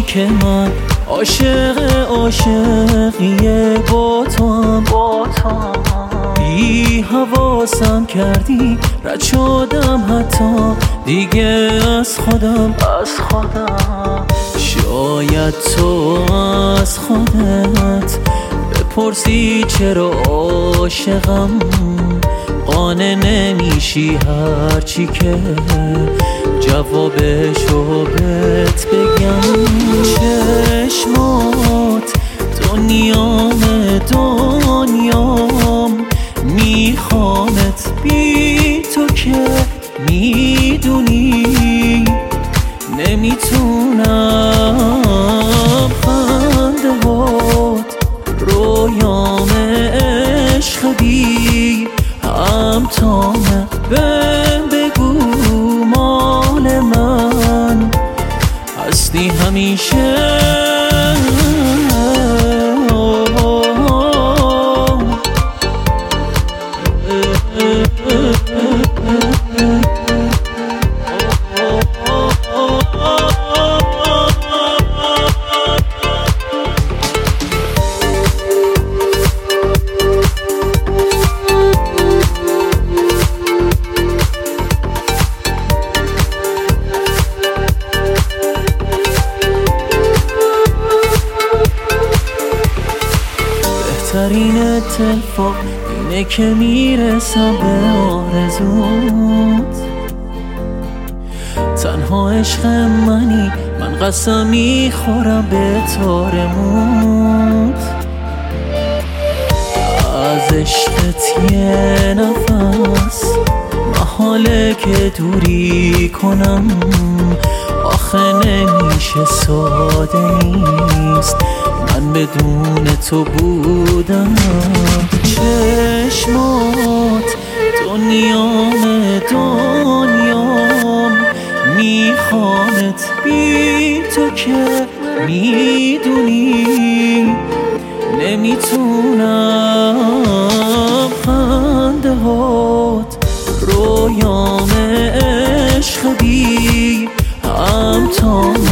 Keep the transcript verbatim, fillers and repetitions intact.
که من عاشق عاشقیه با تو هم بی حواسم کردی، رد شدم حتی دیگه از خودم از خودم شاید تو از خودت بپرسی چرا عاشقم، قانع نمیشی هرچی که جوابشو بهت بگم. چشمات دنیام دنیام، میخوامت بی تو که میدونی نمیتونم خنده هات رویام عشق بی همتامه، بهم بگو مال من هستی همیشه. بهترین اتفاق اینه که میرسم به آرزوت، تنها عشق منی، من قسم میخورم به تارموت. از عشقت یه نفس محاله که دوری کنم، آخه نمیشه ساده نیست من بدون تو بودم. چشمات دنیام دنیام، میخوامت بی تو که میدونی نمیتونم خنده هات رویام عشق بی همتام